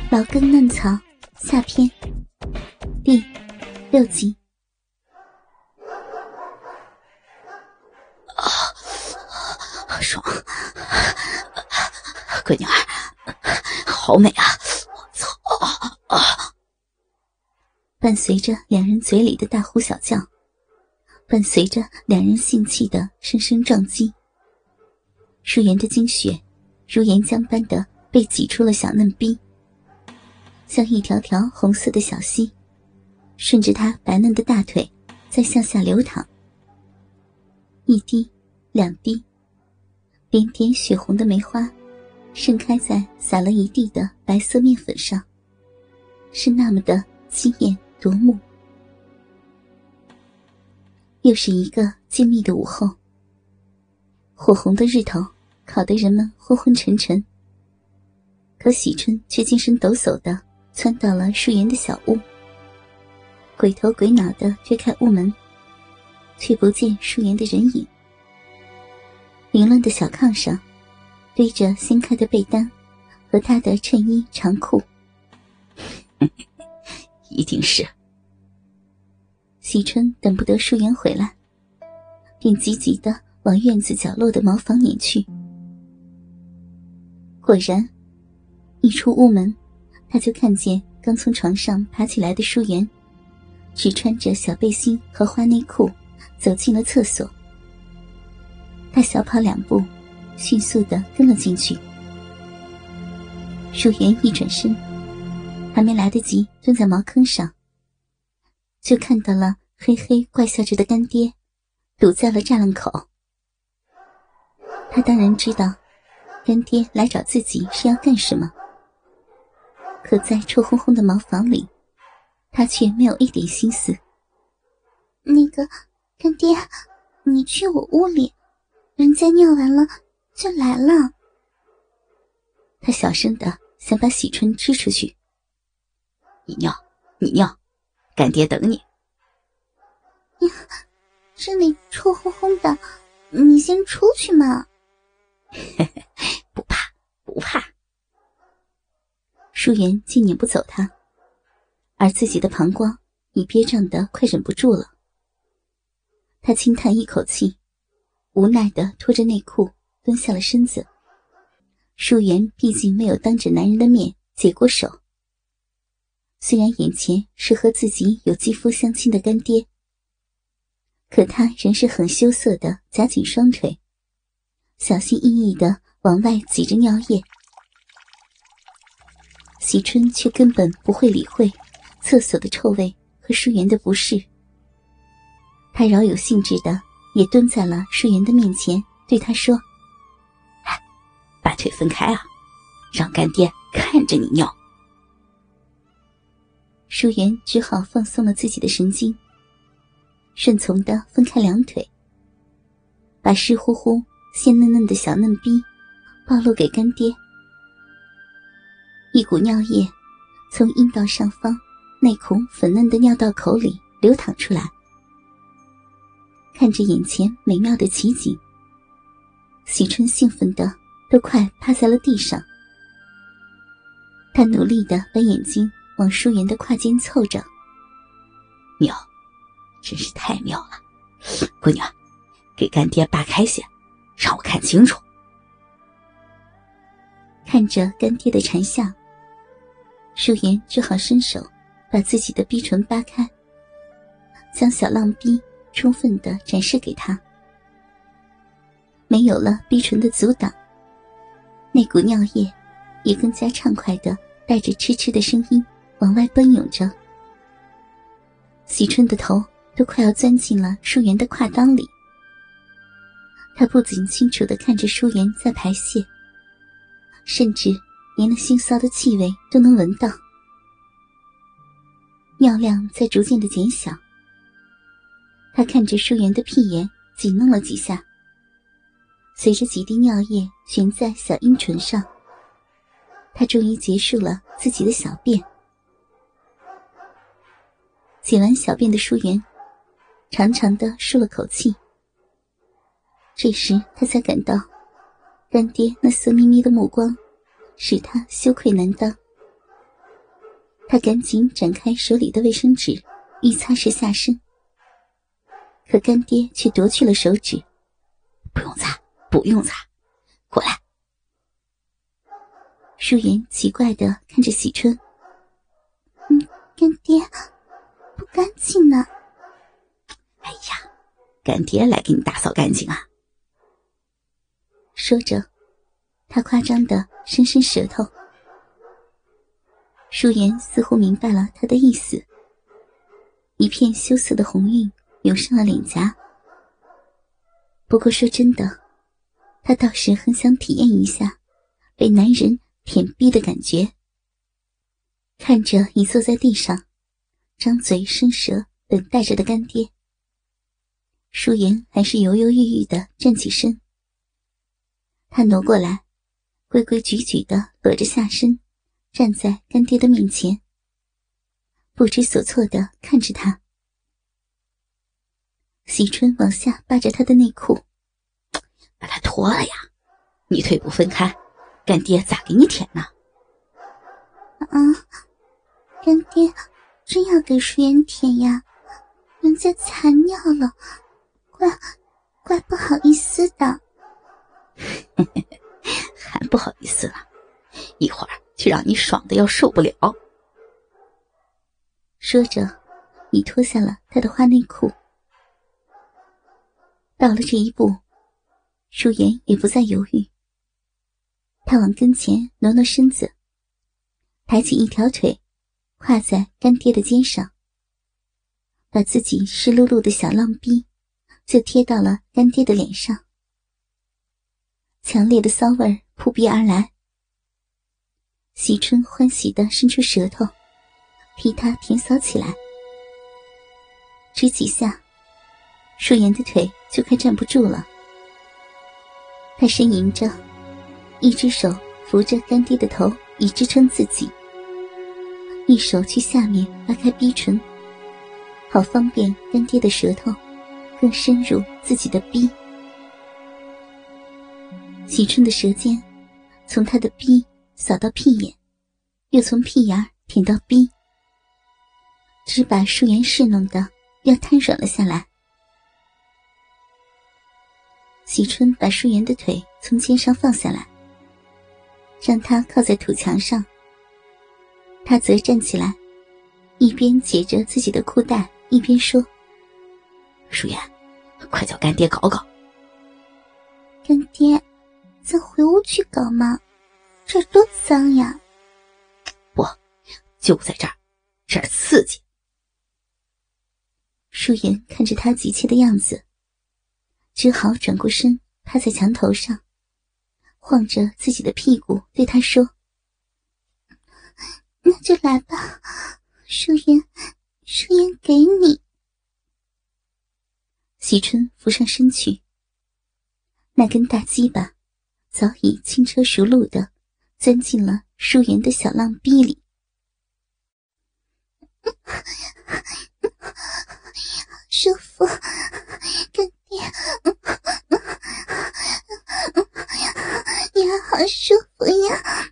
老根嫩草下篇第6集。 爽，闺女儿，好美啊！我操！ 伴随着两人嘴里的大呼小叫，伴随着两人性器的声声撞击，舒颜的精血如岩浆般的被挤出了小嫩逼，像一条条红色的小溪，顺着她白嫩的大腿在向下流淌，一滴两滴，点点血红的梅花盛开在撒了一地的白色面粉上，是那么的惊艳夺目。又是一个静谧的午后，火红的日头烤得人们昏昏沉沉，可喜春却精神抖擞地窜到了舒颜的小屋，鬼头鬼脑地推开屋门，却不见舒颜的人影。凌乱的小炕上堆着掀开的被单和他的衬衣长裤。 一定是。 喜春等不得舒颜回来，便急急地往院子角落的茅房撵去。果然，一出屋门，他就看见刚从床上爬起来的舒颜，只穿着小背心和花内裤走进了厕所。他小跑2步，迅速地跟了进去。舒颜一转身，还没来得及蹲在茅坑上，就看到了嘿嘿怪笑着的干爹堵在了栅栏口。他当然知道干爹来找自己是要干什么，可在臭烘烘的茅房里，他却没有一点心思。那个干爹，你去我屋里，人家尿完了就来了。他小声的想把喜春支出去。 你尿，干爹等你。 呀，这里臭烘烘的，你先出去嘛。 不怕。 舒颜竟撵不走他，而自己的膀胱已憋胀得快忍不住了。他轻叹一口气，无奈地拖着内裤蹲下了身子。舒颜毕竟没有当着男人的面解过手，虽然眼前是和自己有肌肤相亲的干爹，可他仍是很羞涩地夹紧双腿，小心翼翼地往外挤着尿液。喜春却根本不会理会厕所的臭味和舒颜的不适，他饶有兴致地也蹲在了舒颜的面前，对他说： 把腿分开啊，让干爹看着你尿。 舒颜只好放松了自己的神经，顺从地分开2腿，把湿乎乎鲜嫩嫩的小嫩逼暴露给干爹。一股尿液从阴道上方那孔粉嫩的尿道口里流淌出来。看着眼前美妙的奇景，喜春兴奋得都快趴在了地上。他努力地把眼睛往舒颜的胯间凑着。 妙，真是太妙了。闺女，给干爹扒开些，让我看清楚。 看着干爹的馋相，舒颜只好伸手把自己的逼唇扒开，将小浪逼充分地展示给他。没有了逼唇的阻挡，那股尿液也更加畅快地带着嗤嗤的声音往外奔涌着。喜春的头都快要钻进了舒颜的胯裆里。他不仅清楚地看着舒颜在排泄，甚至连那腥臊的气味都能闻到。尿量在逐渐的减小，他看着舒颜的屁眼紧弄了几下，随着几滴尿液悬在小阴唇上，他终于结束了自己的小便。解完小便的舒颜长长的舒了口气，这时他才感到干爹那色眯眯的目光使他羞愧难当。 他赶紧展开手里的卫生纸，欲擦拭下身，可干爹却夺去了手指。 不用擦，不用擦，过来。 淑妍奇怪地看着喜春。干爹，不干净呢。 哎呀，干爹来给你打扫干净啊。 说着，他夸张地伸伸舌头。淑妍似乎明白了他的意思，一片羞涩的红晕涌上了脸颊。不过说真的，她倒是很想体验一下被男人舔逼的感觉。看着已坐在地上张嘴伸舌等待着的干爹，淑妍还是犹犹豫豫地站起身。她挪过来，规规矩矩地裸着下身站在干爹的面前，不知所措地看着他。喜春往下扒着他的内裤。 把他脱了呀，你腿不分开，干爹咋给你舔呢？ 干爹真要给淑妍舔呀？人家残尿了，怪不好意思的。 还不好意思了，一会儿就让你爽的要受不了。 说着，你脱下了他的花内裤。到了这一步，淑妍也不再犹豫，她往跟前挪挪身子，抬起一条腿跨在干爹的肩上，把自己湿漉漉的小浪逼就贴到了干爹的脸上。强烈的骚味扑鼻而来，喜春欢喜地伸出舌头替他舔扫起来。只几下，淑妍的腿就快站不住了。她呻吟着，一只手扶着干爹的头以支撑自己，一手去下面拉开逼唇，好方便干爹的舌头更深入自己的逼。喜春的舌尖从他的逼扫到屁眼，又从屁眼舔到逼，只把淑妍侍弄得要瘫软了下来。喜春把淑妍的腿从肩上放下来，让她靠在土墙上，他则站起来，一边解着自己的裤带，一边说： 淑妍，快叫干爹搞搞。 干爹，咱回屋去搞吗？这儿多脏呀。 不，就在这儿，这儿刺激。 淑妍看着他急切的样子，只好转过身趴在墙头上，晃着自己的屁股对他说：那就来吧，淑妍给你。喜春扶上身去，那根大鸡巴早已轻车熟路地钻进了淑妍的小浪逼里。舒服，干爹，呀，好舒服呀！